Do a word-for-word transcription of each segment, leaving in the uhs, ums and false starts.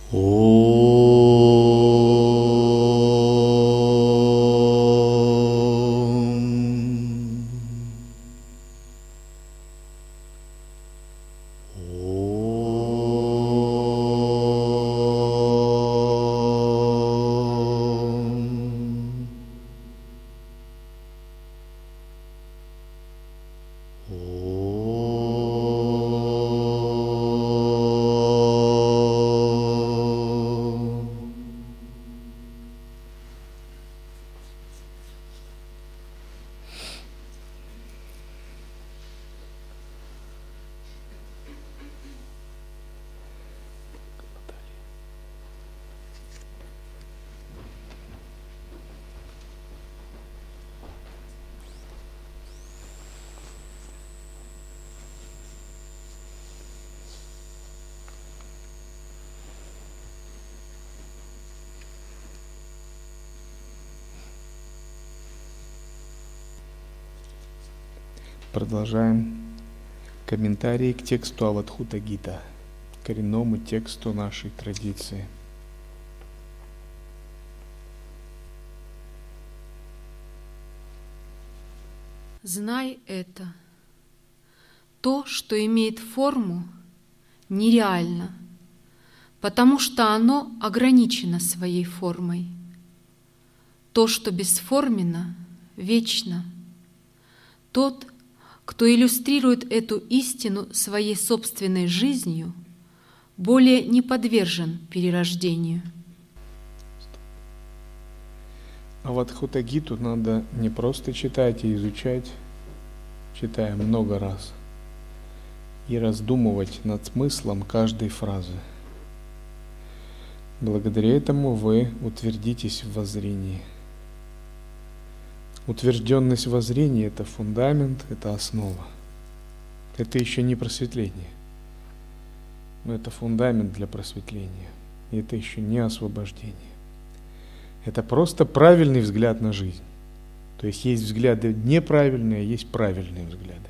Продолжаем комментарии к тексту Авадхута-гита, коренному тексту нашей традиции. Знай это. То, что имеет форму, нереально, потому что оно ограничено своей формой. То, что бесформенно, вечно. Тот, кто иллюстрирует эту истину своей собственной жизнью, более не подвержен перерождению. Авадхута-гиту надо не просто читать и изучать, читая много раз, и раздумывать над смыслом каждой фразы. Благодаря этому вы утвердитесь в воззрении. Утвержденность воззрения – это фундамент, это основа. Это еще не просветление, но это фундамент для просветления. И это еще не освобождение. Это просто правильный взгляд на жизнь. То есть есть взгляды неправильные, а есть правильные взгляды.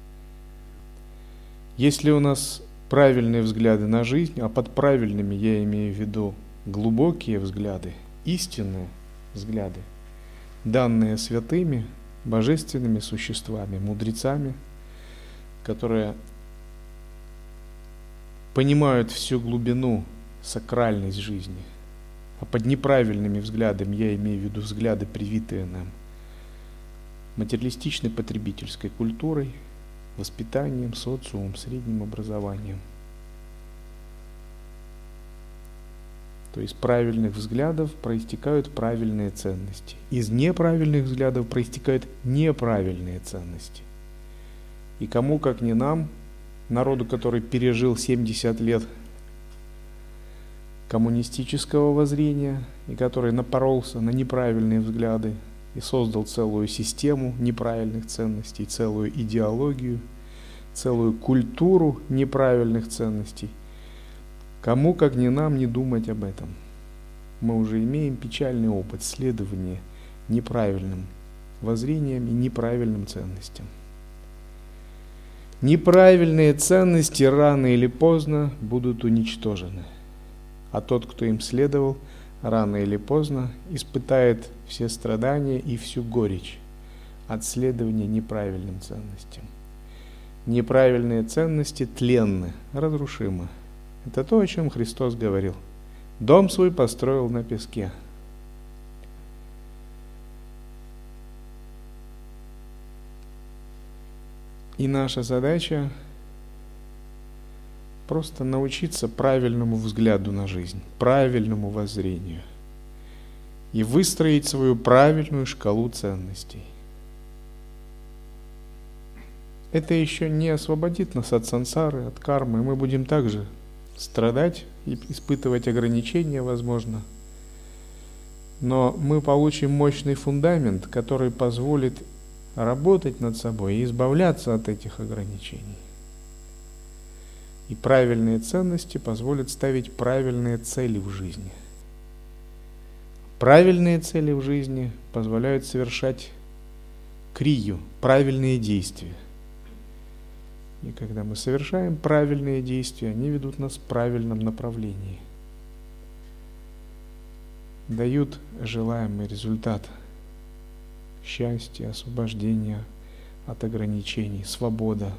Если у нас правильные взгляды на жизнь, а под правильными я имею в виду глубокие взгляды, истинные взгляды, данные святыми, божественными существами, мудрецами, которые понимают всю глубину, сакральность жизни. А под неправильными взглядами я имею в виду взгляды, привитые нам материалистичной потребительской культурой, воспитанием, социумом, средним образованием. То есть правильных взглядов проистекают правильные ценности. Из неправильных взглядов проистекают неправильные ценности. И кому, как не нам, народу, который пережил семьдесят лет коммунистического воззрения, и который напоролся на неправильные взгляды и создал целую систему неправильных ценностей, целую идеологию, целую культуру неправильных ценностей, кому, как не нам, не думать об этом. Мы уже имеем печальный опыт следования неправильным воззрениям и неправильным ценностям. Неправильные ценности рано или поздно будут уничтожены, а тот, кто им следовал, рано или поздно испытает все страдания и всю горечь от следования неправильным ценностям. Неправильные ценности тленны, разрушимы. Это то, о чем Христос говорил. Дом свой построил на песке. И наша задача просто научиться правильному взгляду на жизнь, правильному воззрению и выстроить свою правильную шкалу ценностей. Это еще не освободит нас от сансары, от кармы. Мы будем также страдать и испытывать ограничения, возможно. Но мы получим мощный фундамент, который позволит работать над собой и избавляться от этих ограничений. И правильные ценности позволят ставить правильные цели в жизни. Правильные цели в жизни позволяют совершать крию, правильные действия. И когда мы совершаем правильные действия, они ведут нас в правильном направлении. дают желаемый результат. Счастье, освобождение от ограничений, свобода.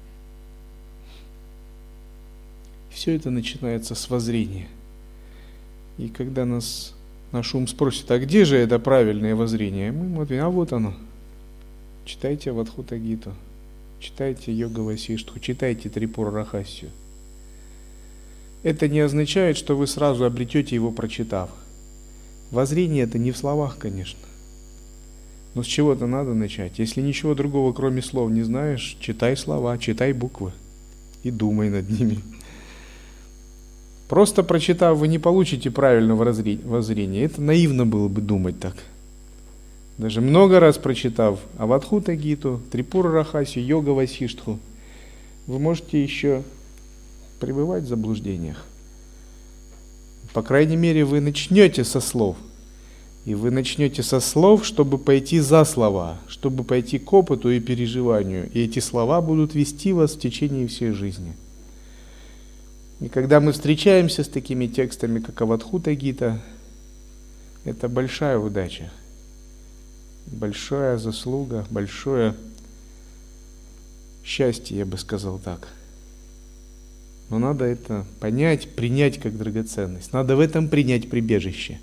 Все это начинается с воззрения. И когда нас наш ум спросит, а где же это правильное воззрение? Мы ему ответим, а вот оно. Читайте Авадхута Гиту, читайте Йога Васиштху, читайте Трипура Рахасию. Это не означает, что вы сразу обретете его, прочитав. Воззрение это не в словах, конечно. Но с чего-то надо начать. Если ничего другого, кроме слов, не знаешь, читай слова, читай буквы и думай над ними. Просто прочитав, вы не получите правильного воззрения. Это наивно было бы думать так. Даже много раз прочитав Авадхута Гиту, Трипура Рахасию, Йога Васиштху, вы можете еще пребывать в заблуждениях. По крайней мере, вы начнете со слов. И вы начнете со слов, чтобы пойти за слова, чтобы пойти к опыту и переживанию. И эти слова будут вести вас в течение всей жизни. И когда мы встречаемся с такими текстами, как Авадхута Гита, это большая удача, большая заслуга, большое счастье, я бы сказал так. Но надо это понять, принять как драгоценность. Надо в этом принять прибежище.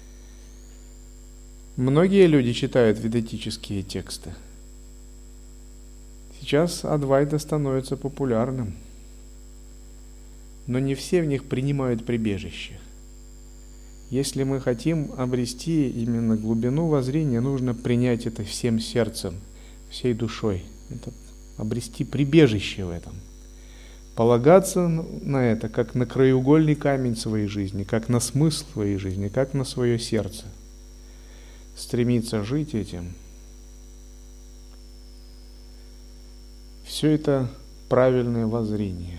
Многие люди читают ведантические тексты. Сейчас Адвайта становится популярным. Но не все в них принимают прибежище. Если мы хотим обрести именно глубину воззрения, нужно принять это всем сердцем, всей душой. Это обрести прибежище в этом. Полагаться на это, как на краеугольный камень своей жизни, как на смысл своей жизни, как на свое сердце. Стремиться жить этим. Все это правильное воззрение.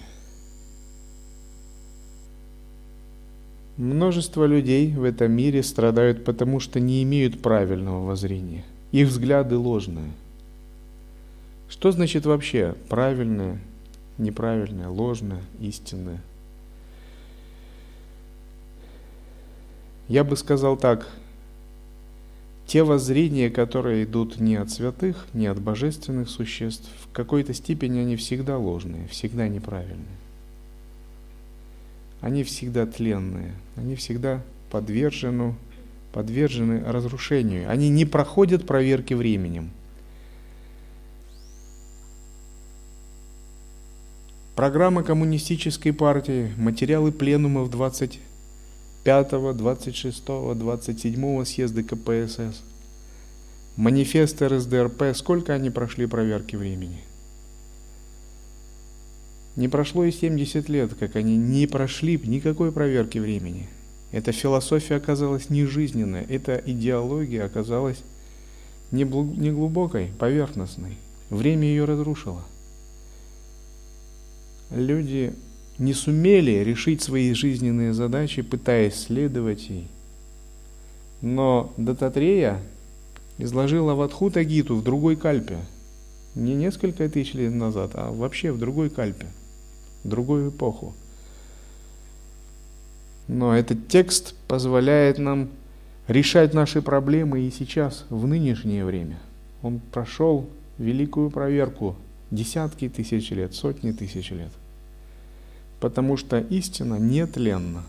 Множество людей в этом мире страдают, потому что не имеют правильного воззрения. Их взгляды ложные. Что значит вообще правильное, неправильное, ложное, истинное? Я бы сказал так. Те воззрения, которые идут не от святых, не от божественных существ, в какой-то степени они всегда ложные, всегда неправильные. Они всегда тленные, они всегда подвержены, подвержены разрушению. Они не проходят проверки временем. Программа коммунистической партии, материалы пленумов двадцать пятого, двадцать шестого, двадцать седьмого съезда ка пэ эс эс, манифест эр эс дэ эр пэ, сколько они прошли проверки времени? Не прошло и семьдесят лет, как они не прошли никакой проверки времени. Эта философия оказалась нежизненной, эта идеология оказалась неглубокой, поверхностной. Время ее разрушило. Люди не сумели решить свои жизненные задачи, пытаясь следовать ей. Но Даттатрея изложил Авадхута Гиту в другой кальпе. Не несколько тысяч лет назад, а вообще в другой кальпе, в другую эпоху. Но этот текст позволяет нам решать наши проблемы и сейчас, в нынешнее время. Он прошел великую проверку десятки тысяч лет, сотни тысяч лет. Потому что истина нетленна.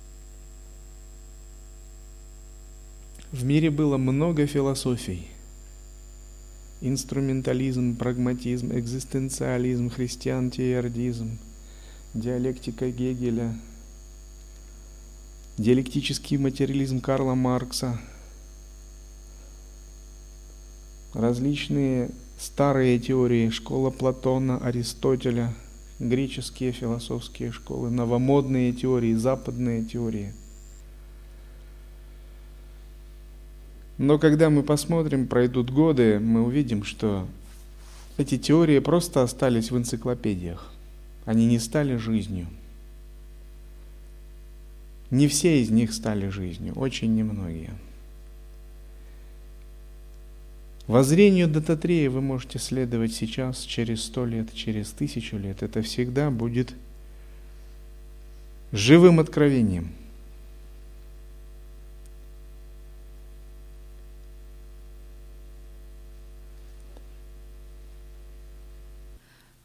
В мире было много философий. Инструментализм, прагматизм, экзистенциализм, христиан-теардизм, диалектика Гегеля, диалектический материализм Карла Маркса, различные старые теории, школа Платона, Аристотеля, греческие философские школы, новомодные теории, западные теории. Но когда мы посмотрим, пройдут годы, мы увидим, что эти теории просто остались в энциклопедиях. Они не стали жизнью. Не все из них стали жизнью, очень немногие. Воззрению Даттатрея вы можете следовать сейчас, через сто лет, через тысячу лет. Это всегда будет живым откровением.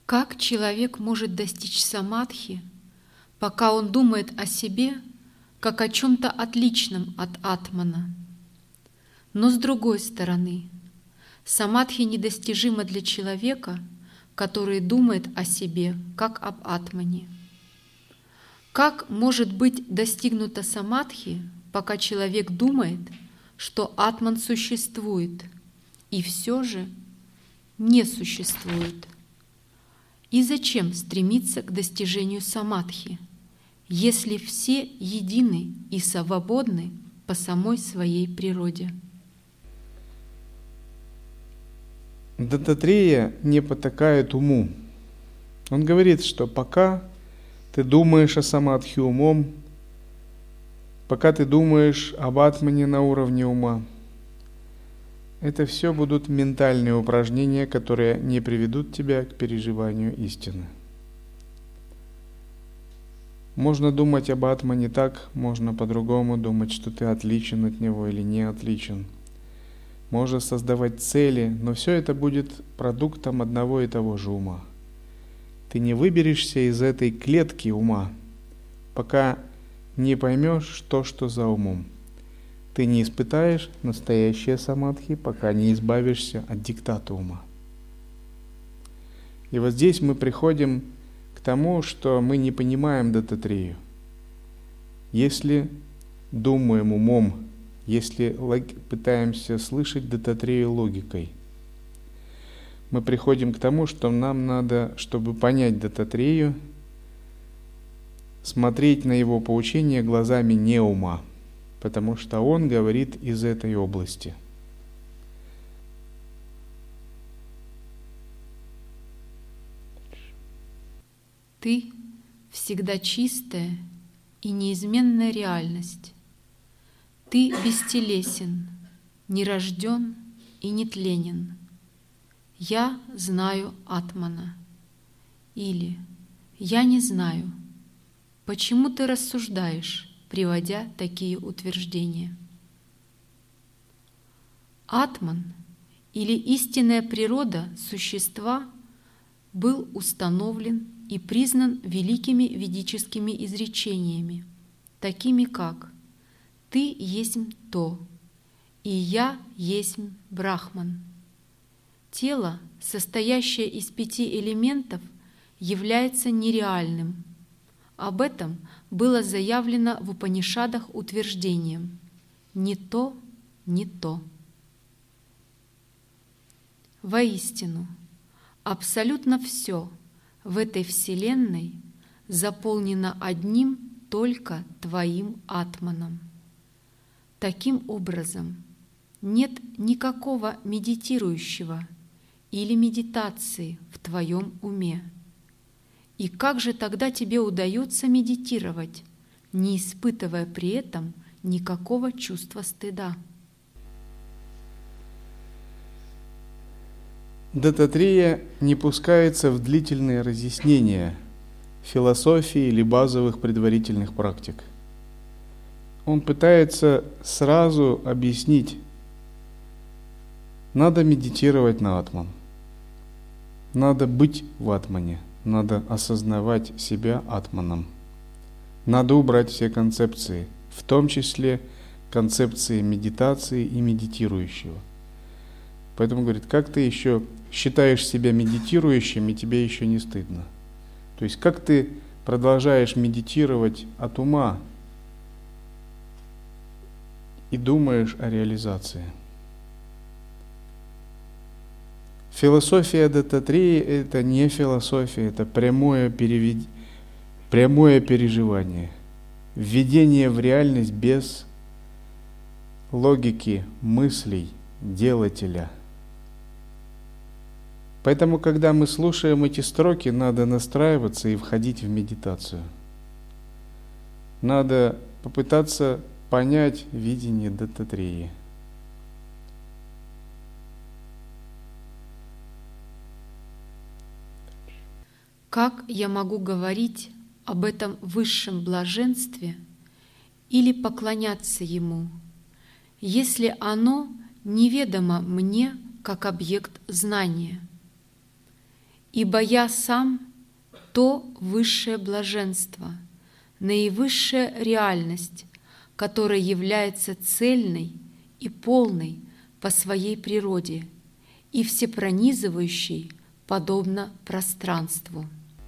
Как человек может достичь самадхи, пока он думает о себе как о чем-то отличном от атмана? Но с другой стороны, самадхи недостижима для человека, который думает о себе как об атмане. Как может быть достигнута самадхи, пока человек думает, что атман существует, и все же не существует? И зачем стремиться к достижению самадхи, если все едины и свободны по самой своей природе? Даттатрея не потакает уму. Он говорит, что пока ты думаешь о самадхи умом, пока ты думаешь об атмане на уровне ума, это все будут ментальные упражнения, которые не приведут тебя к переживанию истины. Можно думать об атмане так, можно по-другому думать, что ты отличен от него или не отличен. Можно создавать цели, но все это будет продуктом одного и того же ума. Ты не выберешься из этой клетки ума, пока не поймешь то, что за умом. Ты не испытаешь настоящее самадхи, пока не избавишься от диктата ума. И вот здесь мы приходим к тому, что мы не понимаем Даттатрею. Если думаем умом, если лог... пытаемся слышать Даттатрею логикой, мы приходим к тому, что нам надо, чтобы понять Даттатрею, смотреть на его поучение глазами не ума, потому что он говорит из этой области. Ты всегда чистая и неизменная реальность. Ты бестелесен, не рожден и не тленен. Я знаю атмана. Или я не знаю. Почему ты рассуждаешь, приводя такие утверждения? Атман или истинная природа существа был установлен и признан великими ведическими изречениями, такими как «Ты есть то, и я есть Брахман». Тело, состоящее из пяти элементов, является нереальным. Об этом было заявлено в Упанишадах утверждением «не то, не то». Воистину, абсолютно все в этой вселенной заполнено одним только твоим атманом. Таким образом, нет никакого медитирующего или медитации в твоем уме. И как же тогда тебе удается медитировать, не испытывая при этом никакого чувства стыда? Даттатрея не пускается в длительные разъяснения философии или базовых предварительных практик. Он пытается сразу объяснить: надо медитировать на атман, надо быть в атмане, надо осознавать себя атманом, надо убрать все концепции, в том числе концепции медитации и медитирующего. Поэтому говорит, как ты еще считаешь себя медитирующим, и тебе еще не стыдно? То есть как ты продолжаешь медитировать от ума и думаешь о реализации? Философия Даттатреи – это не философия, это прямое, перевед... прямое переживание, введение в реальность без логики, мыслей, делателя. Поэтому, когда мы слушаем эти строки, надо настраиваться и входить в медитацию. Надо попытаться понять видение Даттатреи. Как я могу говорить об этом высшем блаженстве или поклоняться ему, если оно неведомо мне как объект знания? Ибо я сам — то высшее блаженство, наивысшая реальность, которая является цельной и полной по своей природе и всепронизывающей, подобно пространству.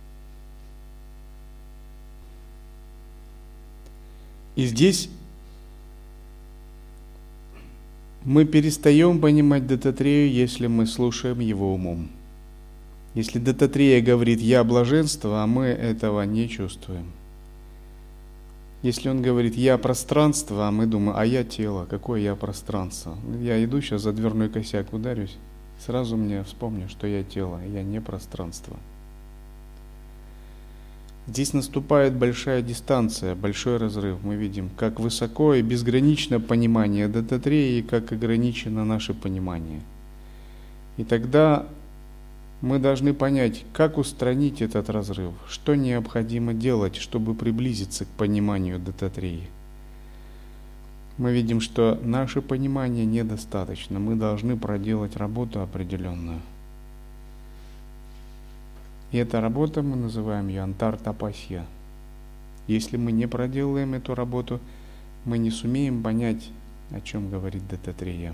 И здесь мы перестаем понимать Дататрею, если мы слушаем его умом. Если Дататрея говорит «я блаженство», а мы этого не чувствуем. Если он говорит «я пространство», а мы думаем «а я тело», какое я пространство? Я иду сейчас за дверной косяк ударюсь, сразу мне вспомню, что я тело, я не пространство. Здесь наступает большая дистанция, большой разрыв. Мы видим, как высоко и безгранично понимание Дататреи, и как ограничено наше понимание. И тогда мы должны понять, как устранить этот разрыв, что необходимо делать, чтобы приблизиться к пониманию Дататреи. Мы видим, что наше понимание недостаточно, мы должны проделать работу определенную. И эта работа, мы называем ее антар-тапасья. Если мы не проделаем эту работу, мы не сумеем понять, о чем говорит Дататрея.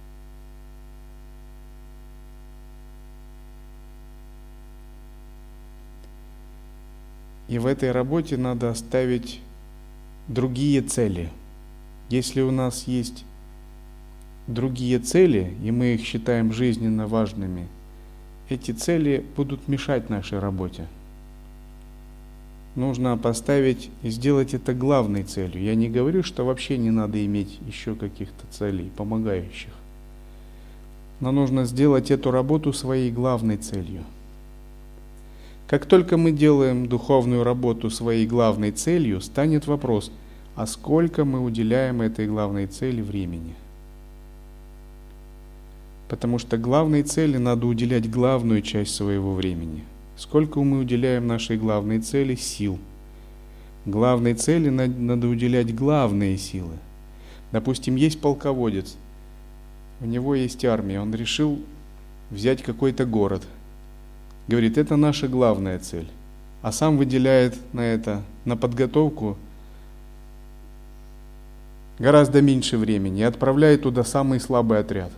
И в этой работе надо оставить другие цели. Если у нас есть другие цели, и мы их считаем жизненно важными, эти цели будут мешать нашей работе. Нужно поставить и сделать это главной целью. Я не говорю, что вообще не надо иметь еще каких-то целей, помогающих. Но нужно сделать эту работу своей главной целью. Как только мы делаем духовную работу своей главной целью, станет вопрос, а сколько мы уделяем этой главной цели времени? Потому что главной цели надо уделять главную часть своего времени. Сколько мы уделяем нашей главной цели сил? Главной цели надо уделять главные силы. Допустим, есть полководец, у него есть армия, он решил взять какой-то город. Говорит, это наша главная цель. А сам выделяет на это, на подготовку гораздо меньше времени и отправляет туда самый слабый отряд.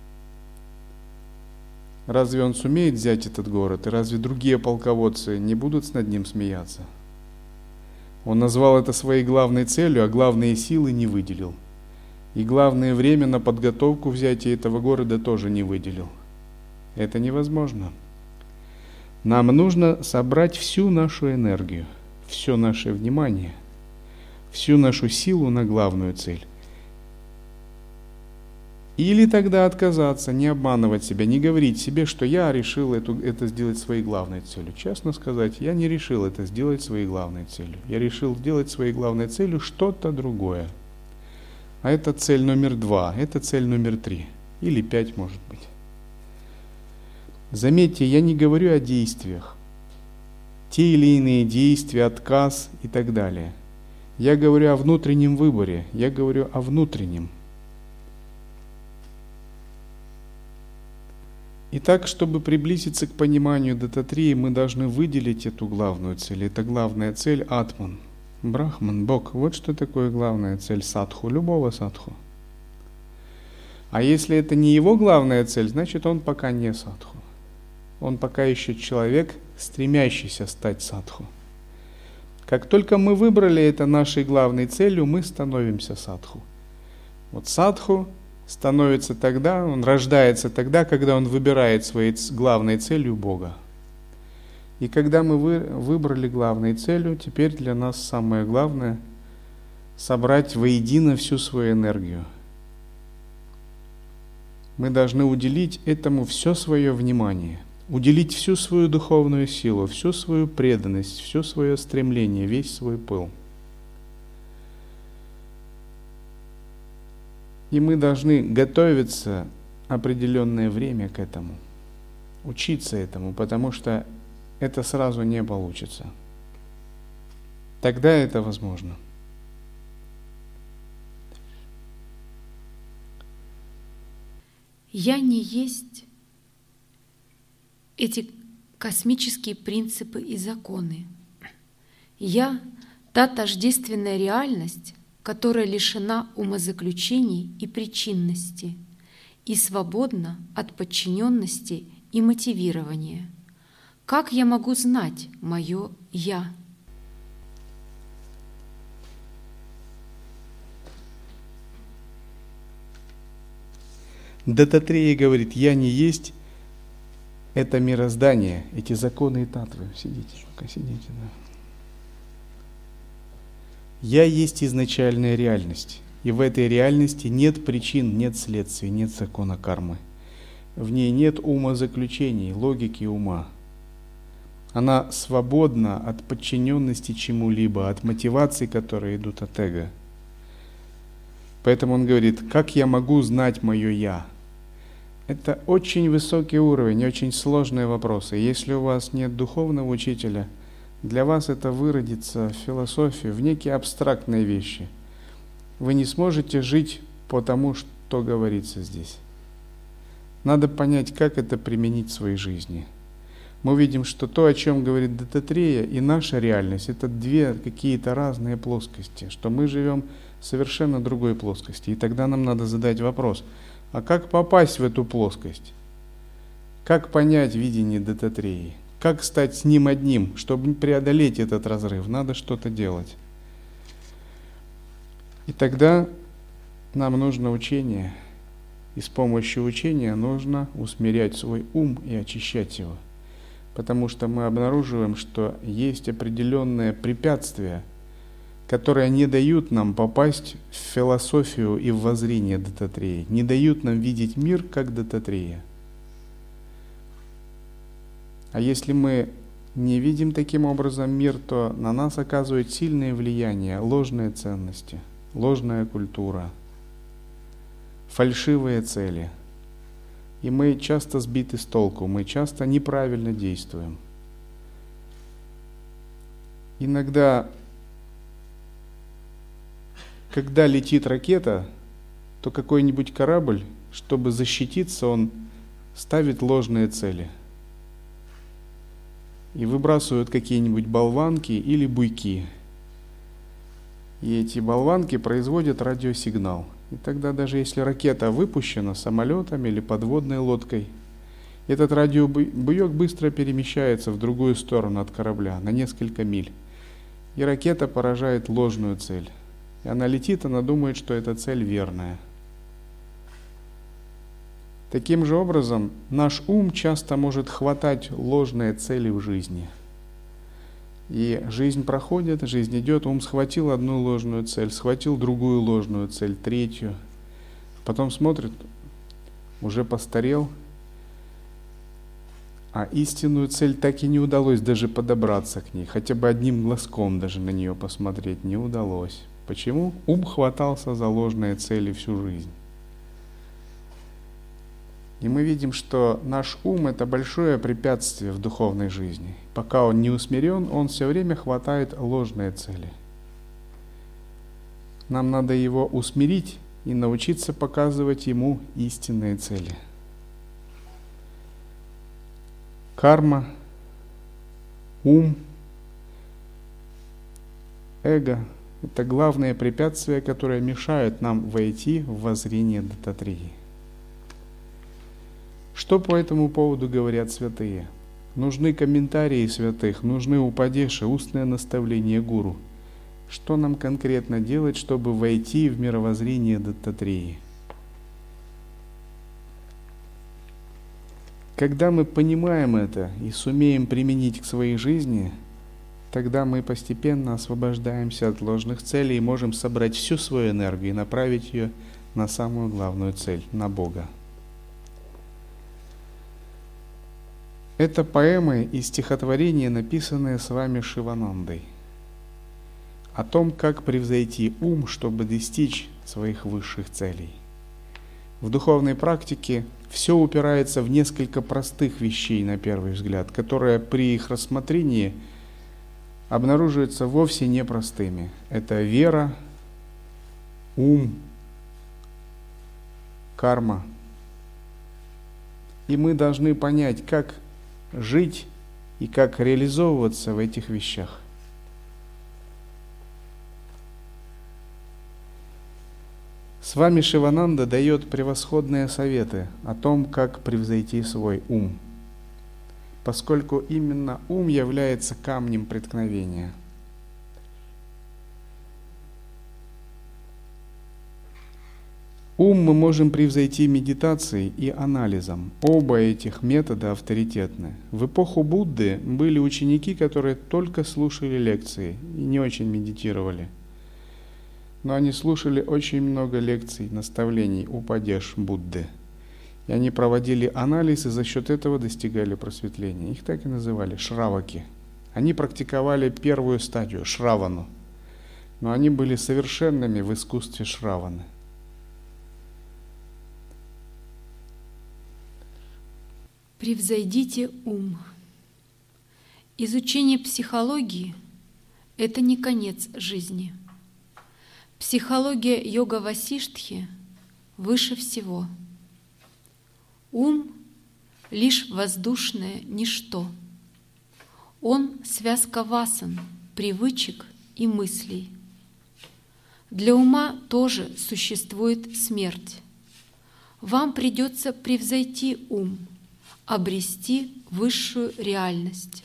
Разве он сумеет взять этот город? И разве другие полководцы не будут над ним смеяться? Он назвал это своей главной целью, а главные силы не выделил. И главное время на подготовку взятия этого города тоже не выделил. Это невозможно. Нам нужно собрать всю нашу энергию, все наше внимание, всю нашу силу на главную цель. Или тогда отказаться, не обманывать себя, не говорить себе, что я решил эту, это сделать своей главной целью. Честно сказать, я не решил это сделать своей главной целью. Я решил сделать своей главной целью что-то другое. А это цель номер два, это цель номер три. Или пять, может быть. Заметьте, я не говорю о действиях. Те или иные действия, отказ и так далее. Я говорю о внутреннем выборе, я говорю о внутреннем. Итак, чтобы приблизиться к пониманию Дататреи, мы должны выделить эту главную цель. Это главная цель Атман. Брахман, Бог. Вот что такое главная цель садху, любого садху. А если это не его главная цель, значит он пока не садху. Он пока еще человек, стремящийся стать садху. Как только мы выбрали это нашей главной целью, мы становимся садху. Вот садху становится тогда, он рождается тогда, когда он выбирает своей главной целью Бога. И когда мы вы, выбрали главной целью, теперь для нас самое главное – собрать воедино всю свою энергию. Мы должны уделить этому все свое внимание, уделить всю свою духовную силу, всю свою преданность, все свое стремление, весь свой пыл. И мы должны готовиться определенное время к этому, учиться этому, потому что это сразу не получится. Тогда это возможно. Я не есть эти космические принципы и законы. Я — та тождественная реальность, которая лишена умозаключений и причинности и свободна от подчиненности и мотивирования. Как я могу знать мое «я»? Дататрея говорит: я не есть это мироздание, эти законы и татвы. Сидите, пока сидите, да. Я есть изначальная реальность, и в этой реальности нет причин, нет следствий, нет закона кармы. В ней нет умозаключений, логики ума. Она свободна от подчиненности чему-либо, от мотиваций, которые идут от эго. Поэтому он говорит: как я могу знать мое «я»? Это очень высокий уровень, очень сложные вопросы. Если у вас нет духовного учителя, для вас это выродится в философию, в некие абстрактные вещи. Вы не сможете жить по тому, что говорится здесь. Надо понять, как это применить в своей жизни. Мы видим, что то, о чем говорит Дататрея, и наша реальность — это две какие-то разные плоскости, что мы живем в совершенно другой плоскости. И тогда нам надо задать вопрос: а как попасть в эту плоскость? Как понять видение Дататреи? Как стать с ним одним? Чтобы преодолеть этот разрыв, надо что-то делать. И тогда нам нужно учение. И с помощью учения нужно усмирять свой ум и очищать его. Потому что мы обнаруживаем, что есть определенные препятствия, которые не дают нам попасть в философию и в воззрение Дататреи, не дают нам видеть мир как Дататрея. А если мы не видим таким образом мир, то на нас оказывает сильное влияние ложные ценности, ложная культура, фальшивые цели. И мы часто сбиты с толку, мы часто неправильно действуем. Иногда, когда летит ракета, то какой-нибудь корабль, чтобы защититься, он ставит ложные цели. И выбрасывают какие-нибудь болванки или буйки. И эти болванки производят радиосигнал. И тогда даже если ракета выпущена самолетом или подводной лодкой, этот радиобуек быстро перемещается в другую сторону от корабля, на несколько миль. И ракета поражает ложную цель. И она летит, она думает, что эта цель верная. Таким же образом, наш ум часто может хватать ложные цели в жизни. И жизнь проходит, жизнь идет, ум схватил одну ложную цель, схватил другую ложную цель, третью. Потом смотрит, уже постарел, а истинную цель так и не удалось даже подобраться к ней, хотя бы одним глазком даже на нее посмотреть не удалось. Почему? Ум хватался за ложные цели всю жизнь. И мы видим, что наш ум — это большое препятствие в духовной жизни. Пока он не усмирен, он все время хватает ложные цели. Нам надо его усмирить и научиться показывать ему истинные цели. Карма, ум, эго — это главные препятствия, которые мешают нам войти в воззрение Дататреи. Что по этому поводу говорят святые? Нужны комментарии святых, нужны упадеши, устное наставление гуру. Что нам конкретно делать, чтобы войти в мировоззрение Дататреи? Когда мы понимаем это и сумеем применить к своей жизни, тогда мы постепенно освобождаемся от ложных целей и можем собрать всю свою энергию и направить ее на самую главную цель, на Бога. Это поэмы и стихотворения, написанные с вами Шиванандой, о том, как превзойти ум, чтобы достичь своих высших целей. В духовной практике все упирается в несколько простых вещей, на первый взгляд, которые при их рассмотрении обнаруживаются вовсе непростыми. Это вера, ум, карма. И мы должны понять, как жить и как реализовываться в этих вещах. С вами Шивананда дает превосходные советы о том, как превзойти свой ум, поскольку именно ум является камнем преткновения. Ум мы можем превзойти медитацией и анализом. Оба этих метода авторитетны. В эпоху Будды были ученики, которые только слушали лекции и не очень медитировали. Но они слушали очень много лекций, наставлений, упадеш Будды. И они проводили анализ, и за счет этого достигали просветления. Их так и называли шраваки. Они практиковали первую стадию, шравану. Но они были совершенными в искусстве шраваны. Превзойдите ум. Изучение психологии – это не конец жизни. Психология йога Васиштхи выше всего. Ум – лишь воздушное ничто. Он – связка васан, привычек и мыслей. Для ума тоже существует смерть. Вам придется превзойти ум, обрести высшую реальность.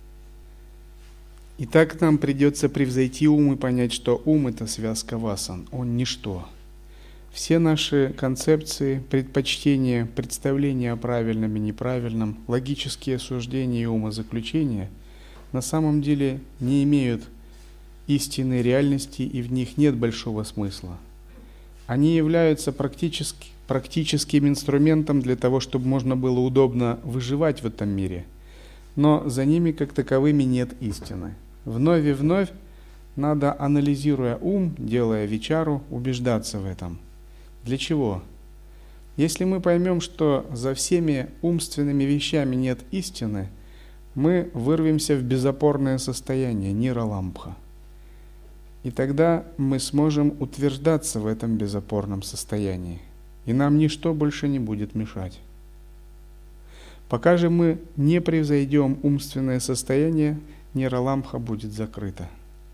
Итак, нам придется превзойти ум и понять, что ум – это связка васан, он ничто. Все наши концепции, предпочтения, представления о правильном и неправильном, логические суждения и умозаключения на самом деле не имеют истинной реальности, и в них нет большого смысла. Они являются практически практическим инструментом для того, чтобы можно было удобно выживать в этом мире, но за ними как таковыми нет истины. Вновь и вновь надо, анализируя ум, делая вичару, убеждаться в этом. Для чего? Если мы поймем, что за всеми умственными вещами нет истины, мы вырвемся в безопорное состояние нира-ламбха. И тогда мы сможем утверждаться в этом безопорном состоянии. И нам ничто больше не будет мешать. Пока же мы не превзойдем умственное состояние, нира-ламбха будет закрыта.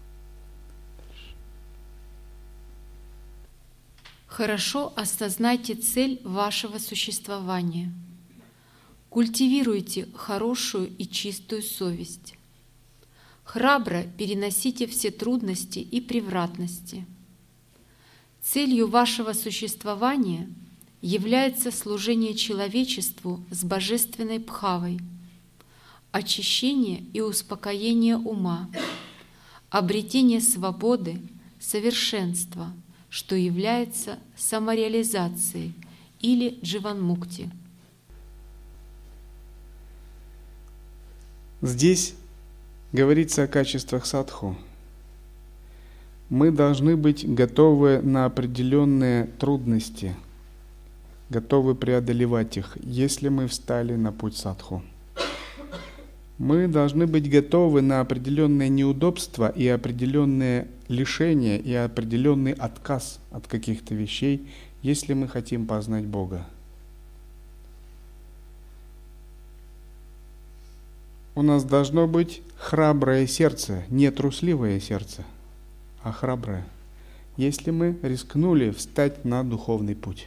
Хорошо осознайте цель вашего существования. Культивируйте хорошую и чистую совесть. Храбро переносите все трудности и превратности. Целью вашего существования является служение человечеству с божественной бхавой, очищение и успокоение ума, обретение свободы, совершенства, что является самореализацией или дживанмукти. Здесь говорится о качествах садху. Мы должны быть готовы на определенные трудности, готовы преодолевать их, если мы встали на путь садху. Мы должны быть готовы на определенные неудобства и определенные лишения и определенный отказ от каких-то вещей, если мы хотим познать Бога. У нас должно быть храброе сердце, не трусливое сердце, а храброе, если мы рискнули встать на духовный путь.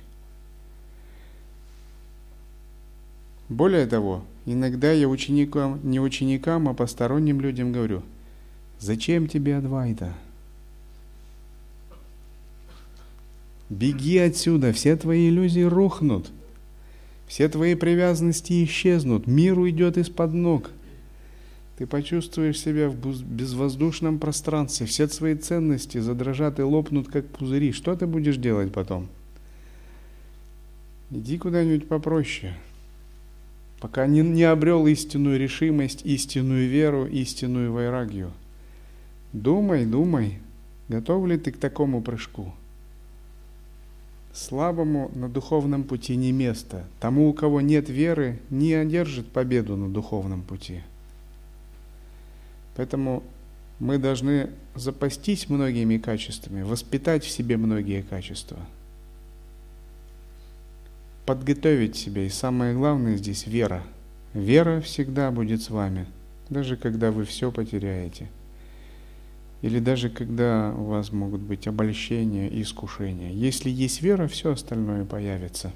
Более того, иногда я ученикам, не ученикам, а посторонним людям говорю: зачем тебе Адвайта? Беги отсюда, все твои иллюзии рухнут, все твои привязанности исчезнут, мир уйдет из-под ног. Ты почувствуешь себя в безвоздушном пространстве, все твои ценности задрожат и лопнут, как пузыри. Что ты будешь делать потом? Иди куда-нибудь попроще, пока не, не обрел истинную решимость, истинную веру, истинную вайрагью. Думай, думай, готов ли ты к такому прыжку? Слабому на духовном пути не место. Тому, у кого нет веры, не одержит победу на духовном пути. Поэтому мы должны запастись многими качествами, воспитать в себе многие качества, подготовить себя. И самое главное здесь вера. Вера всегда будет с вами. даже когда вы все потеряете, или даже когда у вас могут быть обольщения и искушения. Если есть вера, все остальное появится.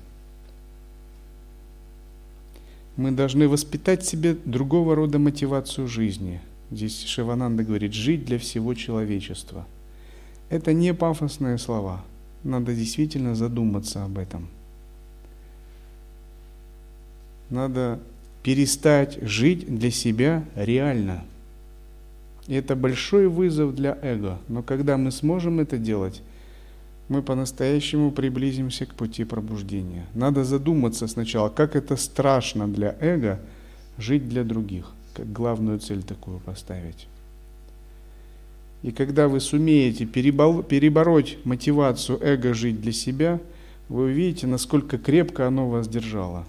Мы должны воспитать в себе другого рода мотивацию жизни. Здесь Шивананда говорит: жить для всего человечества. Это не пафосные слова. Надо действительно задуматься об этом. Надо перестать жить для себя реально. И это большой вызов для эго. Но когда мы сможем это делать, мы по-настоящему приблизимся к пути пробуждения. Надо задуматься сначала, как это страшно для эго жить для других, как главную цель такую поставить. И когда вы сумеете перебороть мотивацию эго жить для себя, вы увидите, насколько крепко оно вас держало.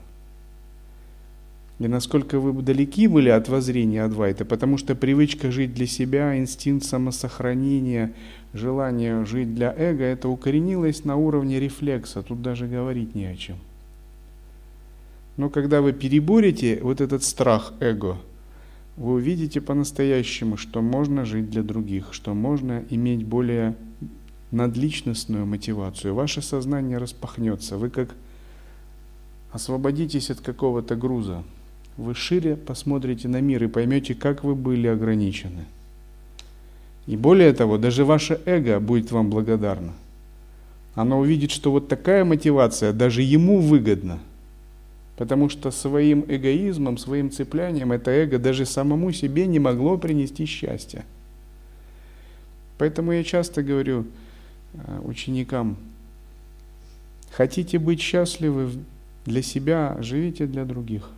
И насколько вы далеки были от воззрения Адвайты, потому что привычка жить для себя, инстинкт самосохранения, желание жить для эго, это укоренилось на уровне рефлекса, тут даже говорить не о чем. Но когда вы переборете вот этот страх эго, вы увидите по-настоящему, что можно жить для других, что можно иметь более надличностную мотивацию. Ваше сознание распахнется, вы как освободитесь от какого-то груза. Вы шире посмотрите на мир и поймете, как вы были ограничены. И более того, даже ваше эго будет вам благодарно. Оно увидит, что вот такая мотивация даже ему выгодна. Потому что своим эгоизмом, своим цеплянием это эго даже самому себе не могло принести счастья. Поэтому я часто говорю ученикам: хотите быть счастливы для себя, живите для других.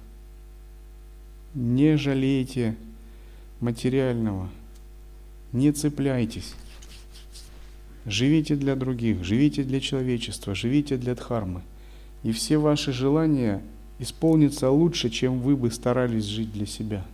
Не жалейте материального, не цепляйтесь. Живите для других, живите для человечества, живите для дхармы. И все ваши желания исполнятся лучше, чем вы бы старались жить для себя.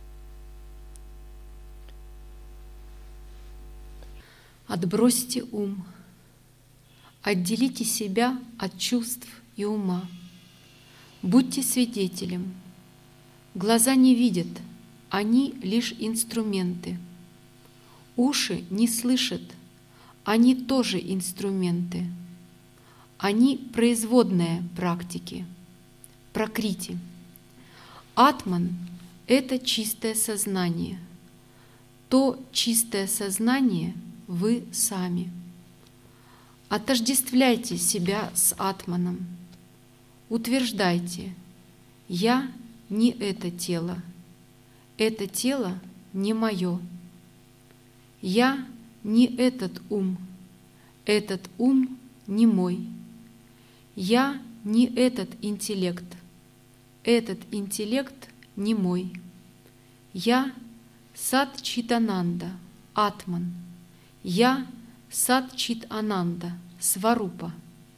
Отбросьте ум, отделите себя от чувств и ума. Будьте свидетелем. Глаза не видят, они лишь инструменты. Уши не слышат, они тоже инструменты. Они производные практики, пракрити. Атман — это чистое сознание. То чистое сознание вы сами. Отождествляйте себя с Атманом. Утверждайте: «Я не это тело, это тело не мое. Я не этот ум, этот ум не мой. Я не этот интеллект, этот интеллект не мой. Я Сат Чит Ананда, Атман. Я Сат Чит Ананда, Сварупа».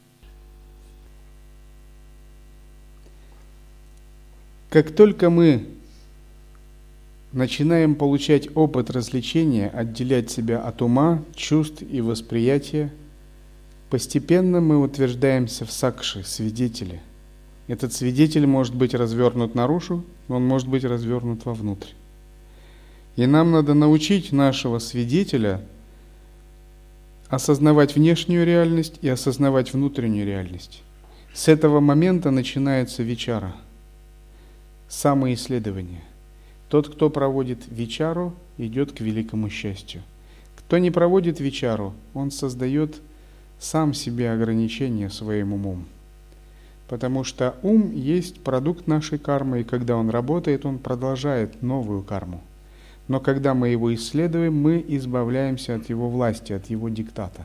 Как только мы начинаем получать опыт развлечения, отделять себя от ума, чувств и восприятия, постепенно мы утверждаемся в сакши, свидетеле. Этот свидетель может быть развернут наружу, он может быть развернут вовнутрь. И нам надо научить нашего свидетеля осознавать внешнюю реальность и осознавать внутреннюю реальность. С этого момента начинается вичара. Самоисследование. Тот, кто проводит вичару, идет к великому счастью. Кто не проводит вичару, он создает сам себе ограничения своим умом. Потому что ум есть продукт нашей кармы, и когда он работает, он продолжает новую карму. Но когда мы его исследуем, мы избавляемся от его власти, от его диктата.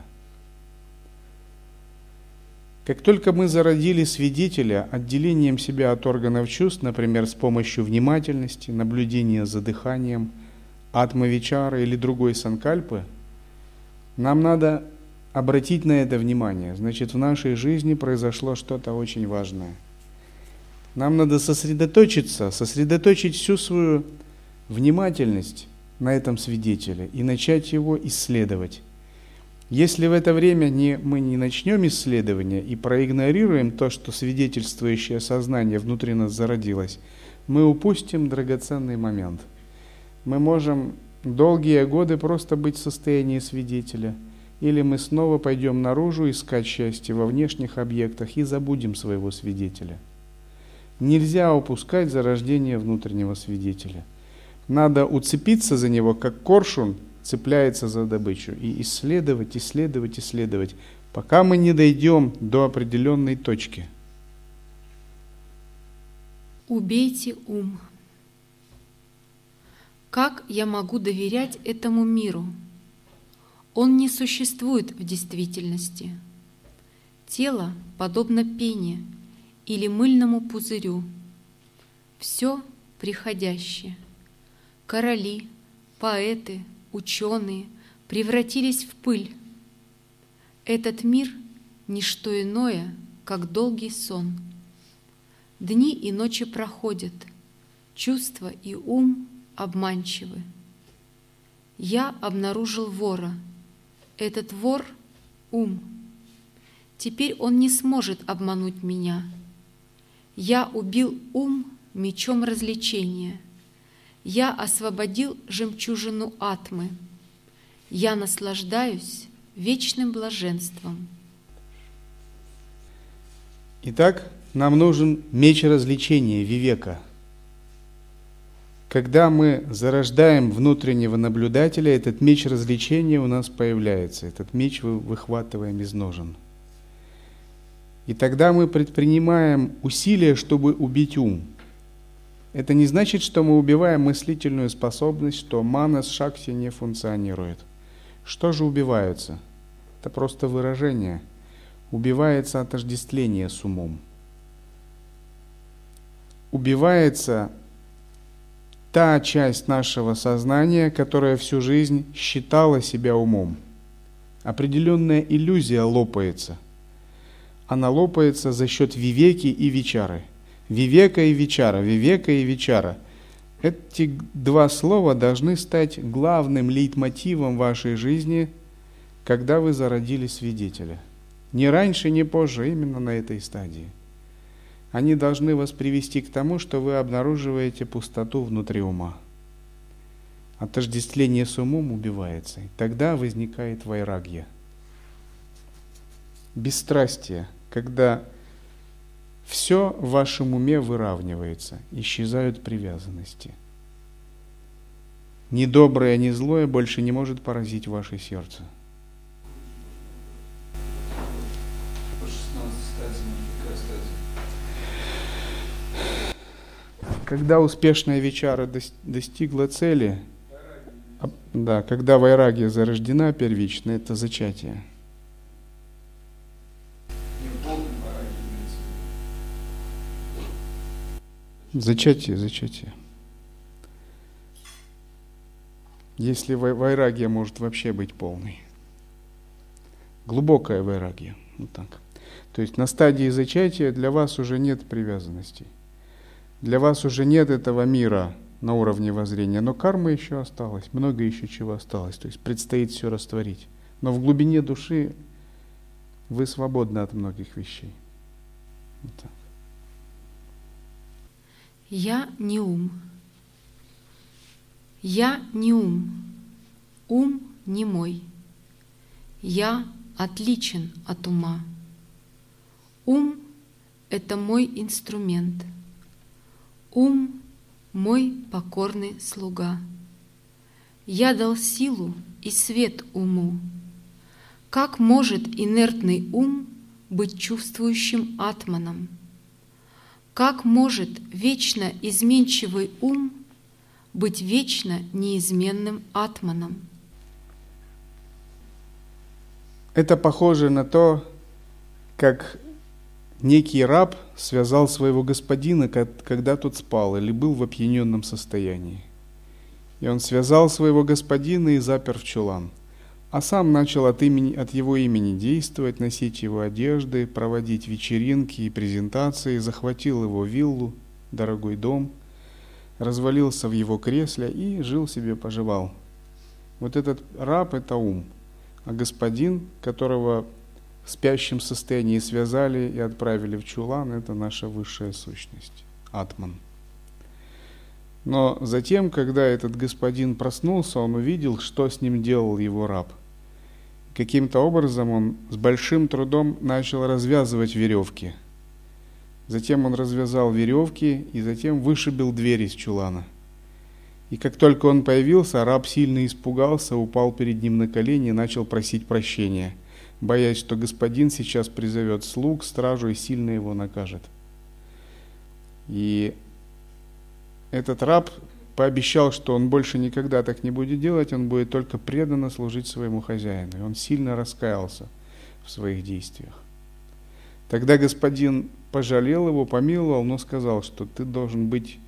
Как только мы зародили свидетеля отделением себя от органов чувств, например, с помощью внимательности, наблюдения за дыханием, атма-вичара или другой санкальпы, нам надо обратить на это внимание. Значит, в нашей жизни произошло что-то очень важное. Нам надо сосредоточиться, сосредоточить всю свою внимательность на этом свидетеле и начать его исследовать. Если в это время не, мы не начнем исследование и проигнорируем то, что свидетельствующее сознание внутри нас зародилось, мы упустим драгоценный момент. Мы можем долгие годы просто быть в состоянии свидетеля, или мы снова пойдем наружу искать счастье во внешних объектах и забудем своего свидетеля. Нельзя упускать зарождение внутреннего свидетеля. Надо уцепиться за него, как коршун цепляется за добычу, и исследовать, исследовать, исследовать, пока мы не дойдем до определенной точки. Убейте ум. Как я могу доверять этому миру? Он не существует в действительности. Тело подобно пене или мыльному пузырю. Все приходящее. Короли, поэты, ученые превратились в пыль. Этот мир – ничто иное, как долгий сон. Дни и ночи проходят, чувства и ум обманчивы. Я обнаружил вора. Этот вор – ум. Теперь он не сможет обмануть меня. Я убил ум мечом развлечения. Я освободил жемчужину атмы. Я наслаждаюсь вечным блаженством. Итак, нам нужен меч развлечения, вивека. Когда мы зарождаем внутреннего наблюдателя, этот меч развлечения у нас появляется. Этот меч мы выхватываем из ножен. И тогда мы предпринимаем усилия, чтобы убить ум. Это не значит, что мы убиваем мыслительную способность, что манас шакти не функционирует. Что же убивается? Это просто выражение. Убивается отождествление с умом. Убивается та часть нашего сознания, которая всю жизнь считала себя умом. Определенная иллюзия лопается. Она лопается за счет вивеки и вичары. Вивека и вичара, вивека и вичара. Эти два слова должны стать главным лейтмотивом вашей жизни, когда вы зародили свидетеля. Ни раньше, ни позже, именно на этой стадии. Они должны вас привести к тому, что вы обнаруживаете пустоту внутри ума. Отождествление с умом убивается, и тогда возникает вайрагья. Бесстрастие, когда все в вашем уме выравнивается, исчезают привязанности. Ни доброе, ни злое больше не может поразить ваше сердце. Когда успешная вичара достигла цели, да, когда вайрагья зарождена первично, это зачатие. Зачатие, зачатие. Если вайрагья может вообще быть полной. Глубокая вайрагья. Вот так. То есть на стадии зачатия для вас уже нет привязанностей. Для вас уже нет этого мира на уровне воззрения, но карма еще осталась, много еще чего осталось. То есть предстоит все растворить. Но в глубине души вы свободны от многих вещей. Вот так. Я не ум. Я не ум. Ум не мой. Я отличен от ума. Ум — это мой инструмент. Ум — мой покорный слуга. Я дал силу и свет уму. Как может инертный ум быть чувствующим атманом? Как может вечно изменчивый ум быть вечно неизменным атманом? Это похоже на то, как некий раб связал своего господина, когда тот спал или был в опьяненном состоянии. И он связал своего господина и запер в чулан, а сам начал от, имени, от его имени действовать, носить его одежды, проводить вечеринки и презентации, захватил его виллу, дорогой дом, развалился в его кресле и жил себе, поживал. Вот этот раб – это ум, а господин, которого в спящем состоянии связали и отправили в чулан, это наша высшая сущность, атман. Но затем, когда этот господин проснулся, он увидел, что с ним делал его раб. Каким-то образом он с большим трудом начал развязывать веревки. Затем он развязал веревки и затем вышибил дверь из чулана. И как только он появился, раб сильно испугался, упал перед ним на колени и начал просить прощения, боясь, что господин сейчас призовет слуг, стражу и сильно его накажет. И этот раб пообещал, что он больше никогда так не будет делать, он будет только преданно служить своему хозяину. И он сильно раскаялся в своих действиях. Тогда господин пожалел его, помиловал, но сказал, что ты должен быть,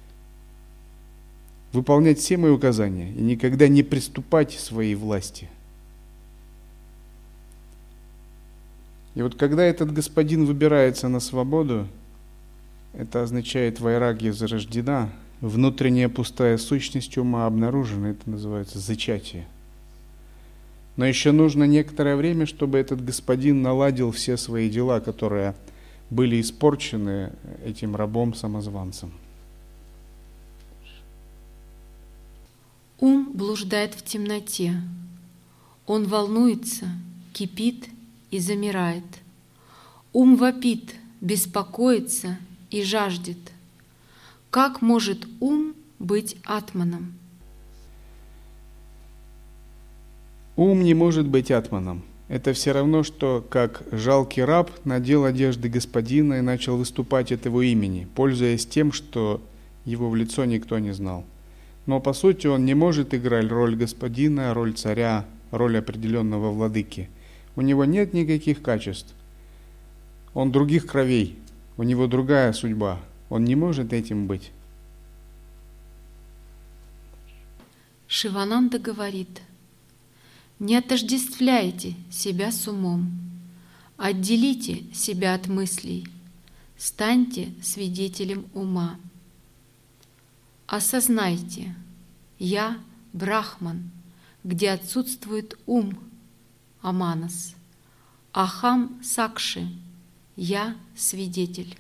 выполнять все мои указания и никогда не приступать к своей власти. И вот когда этот господин выбирается на свободу, это означает, вайрагья зарождена, внутренняя пустая сущность ума обнаружена, это называется зачатие. Но еще нужно некоторое время, чтобы этот господин наладил все свои дела, которые были испорчены этим рабом-самозванцем. Ум блуждает в темноте. Он волнуется, кипит и замирает. Ум вопит, беспокоится и жаждет. Как может ум быть атманом? Ум не может быть атманом. Это все равно, что как жалкий раб надел одежды господина и начал выступать от его имени, пользуясь тем, что его в лицо никто не знал. Но по сути он не может играть роль господина, роль царя, роль определенного владыки. У него нет никаких качеств. Он других кровей, у него другая судьба. Он не может этим быть. Шивананда говорит: не отождествляйте себя с умом, отделите себя от мыслей, станьте свидетелем ума. Осознайте, я Брахман, где отсутствует ум, Аманас, Ахам Сакши, я свидетель.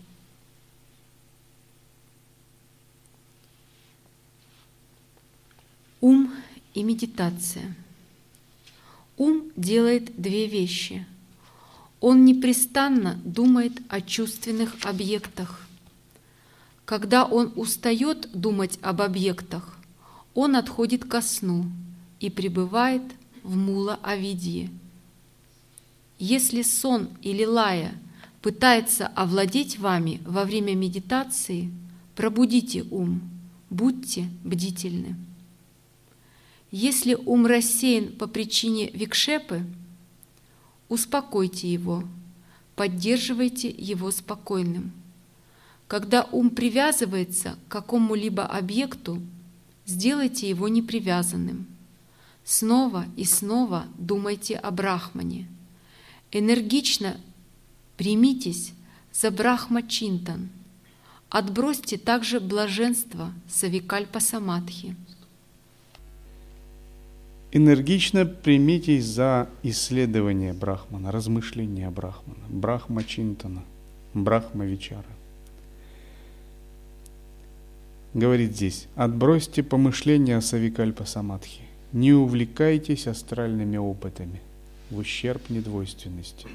Ум и медитация. Ум делает две вещи. Он непрестанно думает о чувственных объектах. Когда он устает думать об объектах, он отходит ко сну и пребывает в мула-авидье. Если сон или лая пытается овладеть вами во время медитации, пробудите ум, будьте бдительны. Если ум рассеян по причине викшепы, успокойте его, поддерживайте его спокойным. Когда ум привязывается к какому-либо объекту, сделайте его непривязанным. Снова и снова думайте о Брахмане. Энергично примитесь за Брахма-чинтан. Отбросьте также блаженство савикальпа-самадхи. Энергично примитесь за исследование Брахмана, размышления Брахмана, Брахма-чинтана, Брахма-вичара. Говорит здесь: отбросьте помышления о савикальпа-самадхи, не увлекайтесь астральными опытами в ущерб недвойственности.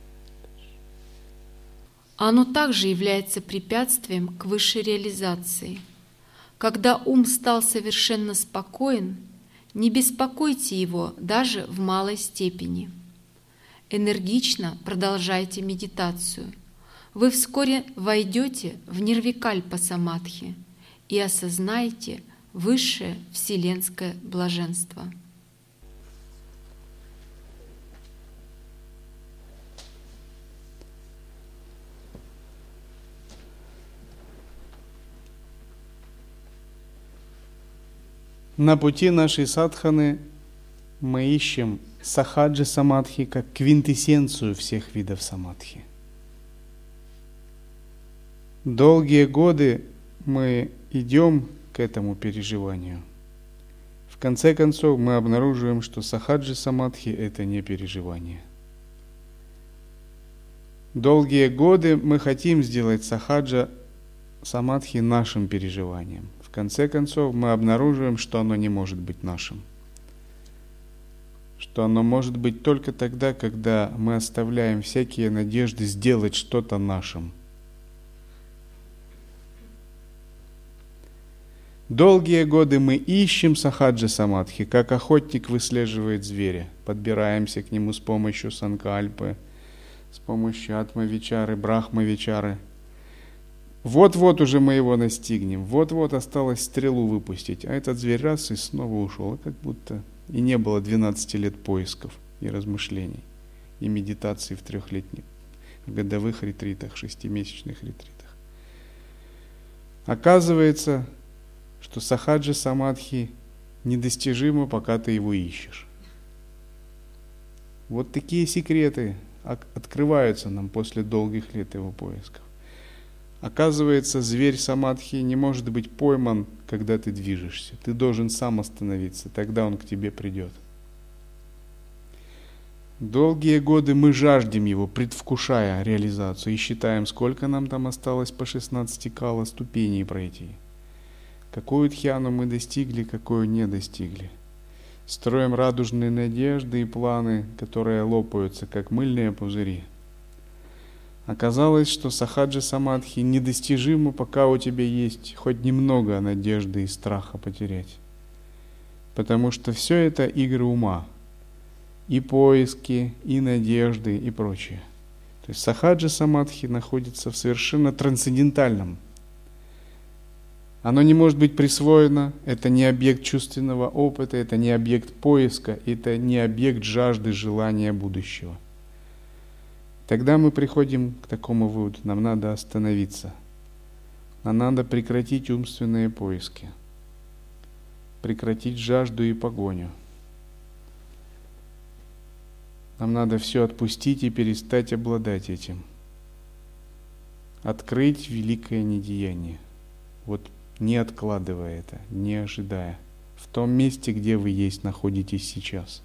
Оно также является препятствием к высшей реализации. Когда ум стал совершенно спокоен, не беспокойте его даже в малой степени. Энергично продолжайте медитацию. Вы вскоре войдете в нирвикальпа-самадхи и осознаете высшее вселенское блаженство. На пути нашей садханы мы ищем сахаджи самадхи как квинтэссенцию всех видов самадхи. Долгие годы мы идем к этому переживанию. В конце концов мы обнаруживаем, что сахаджи самадхи – это не переживание. Долгие годы мы хотим сделать сахаджа самадхи нашим переживанием. В конце концов мы обнаруживаем, что оно не может быть нашим. Что оно может быть только тогда, когда мы оставляем всякие надежды сделать что-то нашим. Долгие годы мы ищем сахаджа самадхи, как охотник выслеживает зверя. Подбираемся к нему с помощью санкальпы, с помощью атма-вичары, брахма-вичары. Вот-вот уже мы его настигнем, вот-вот осталось стрелу выпустить, а этот зверь раз и снова ушел, как будто и не было двенадцати лет поисков и размышлений, и медитаций в трехлетних годовых ретритах, шестимесячных ретритах. Оказывается, что сахаджа самадхи недостижимо, пока ты его ищешь. Вот такие секреты открываются нам после долгих лет его поисков. Оказывается, зверь самадхи не может быть пойман, когда ты движешься. Ты должен сам остановиться, тогда он к тебе придет. Долгие годы мы жаждем его, предвкушая реализацию, и считаем, сколько нам там осталось по шестнадцати кала ступеней пройти. Какую дхьяну мы достигли, какую не достигли. Строим радужные надежды и планы, которые лопаются, как мыльные пузыри. Оказалось, что сахаджа самадхи недостижимо, пока у тебя есть хоть немного надежды и страха потерять. Потому что все это игры ума. И поиски, и надежды, и прочее. То есть сахаджа самадхи находится в совершенно трансцендентальном. Оно не может быть присвоено, это не объект чувственного опыта, это не объект поиска, это не объект жажды, желания будущего. Тогда мы приходим к такому выводу: нам надо остановиться, нам надо прекратить умственные поиски, прекратить жажду и погоню. Нам надо все отпустить и перестать обладать этим. Открыть великое недеяние. Вот не откладывая это, не ожидая. В том месте, где вы есть, находитесь сейчас.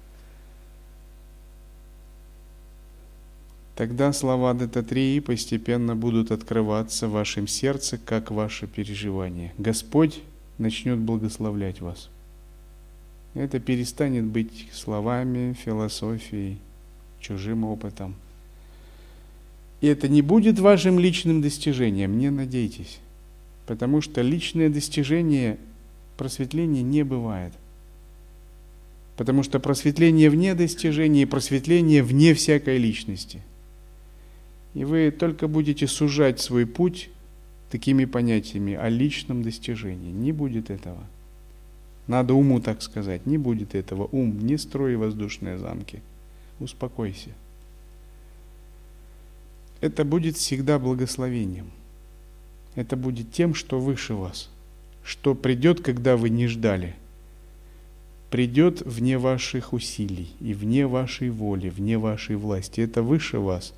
Тогда слова Даттатреи постепенно будут открываться в вашем сердце, как ваше переживание. Господь начнет благословлять вас. Это перестанет быть словами, философией, чужим опытом. И это не будет вашим личным достижением, не надейтесь. Потому что личное достижение просветления не бывает. Потому что просветление вне достижения и просветление вне всякой личности. И вы только будете сужать свой путь такими понятиями о личном достижении. Не будет этого. Надо уму так сказать, не будет этого. Ум, не строй воздушные замки. Успокойся. Это будет всегда благословением. Это будет тем, что выше вас, что придет, когда вы не ждали. Придет вне ваших усилий и вне вашей воли, вне вашей власти. Это выше вас.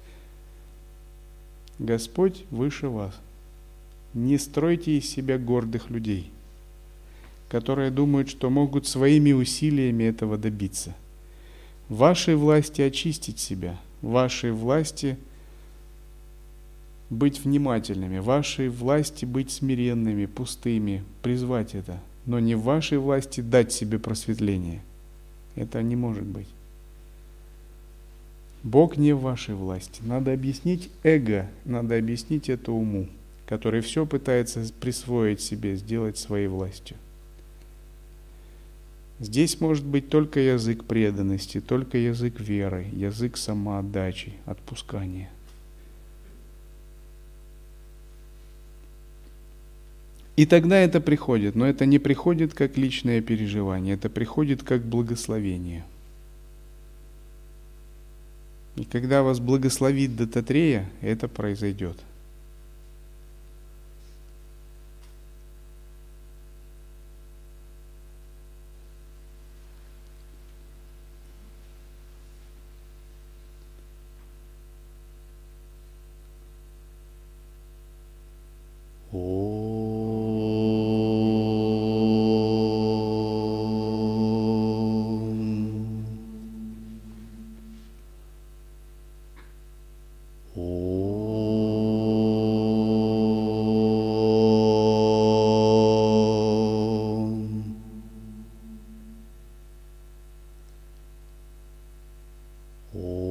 Господь выше вас. Не стройте из себя гордых людей, которые думают, что могут своими усилиями этого добиться. В вашей власти очистить себя, в вашей власти быть внимательными, в вашей власти быть смиренными, пустыми, призвать это. Но не в вашей власти дать себе просветление. Это не может быть. Бог не в вашей власти. Надо объяснить эго, надо объяснить это уму, который все пытается присвоить себе, сделать своей властью. Здесь может быть только язык преданности, только язык веры, язык самоотдачи, отпускания. И тогда это приходит, но это не приходит как личное переживание, это приходит как благословение. И когда вас благословит Даттатрея, это произойдет. Om. О.